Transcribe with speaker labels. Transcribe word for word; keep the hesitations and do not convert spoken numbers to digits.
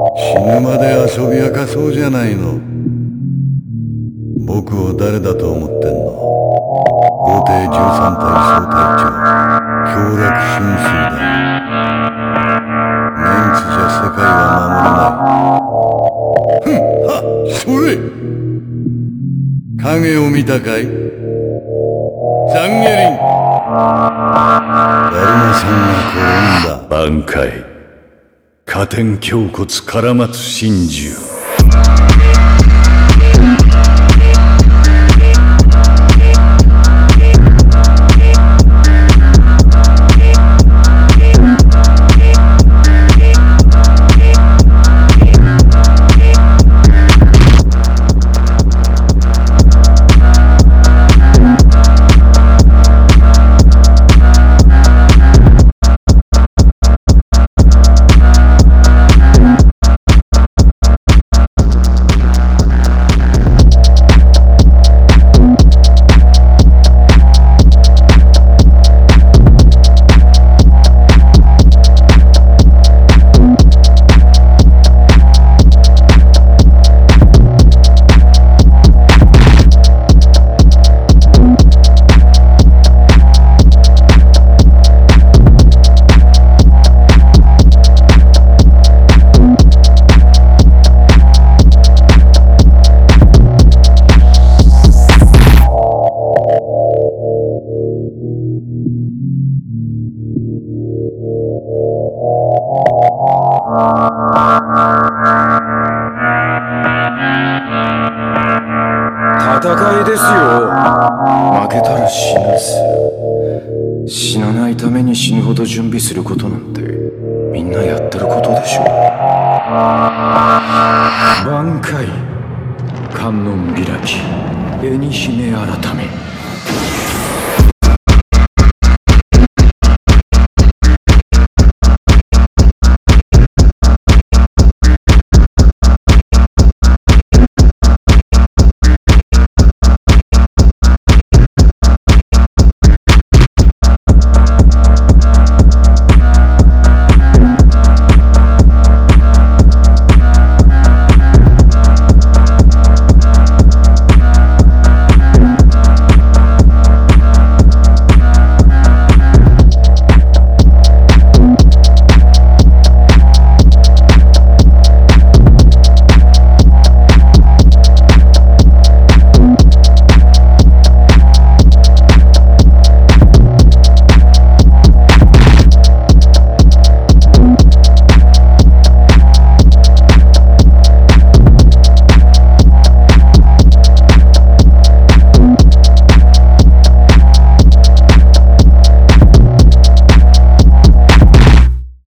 Speaker 1: 死ぬまで遊び明かそうじゃないの。僕を誰だと思ってんの。豪邸じゅうさん隊総隊長強楽春水だ。メンツじゃ世界は守れない。ふん、はっ、それ影を見たかい。ザンゲリン。だるまさんが転んだ。挽回。加点胸骨唐松真珠。
Speaker 2: 戦いですよ。負けたら死ぬす。死なないために死ぬほど準備することなんてみんなやってることでしょ。挽回、観音開き、絵に姫改め。